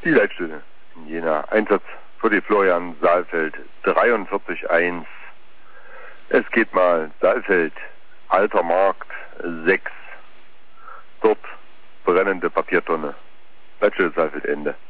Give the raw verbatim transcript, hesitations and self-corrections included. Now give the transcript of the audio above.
Die Leitstelle in Jena. Einsatz für die Florian Saalfeld dreiundvierzig eins. Es geht mal Saalfeld, Alter Markt sechs. Dort brennende Papiertonne. Leitstelle Saalfeld, Ende.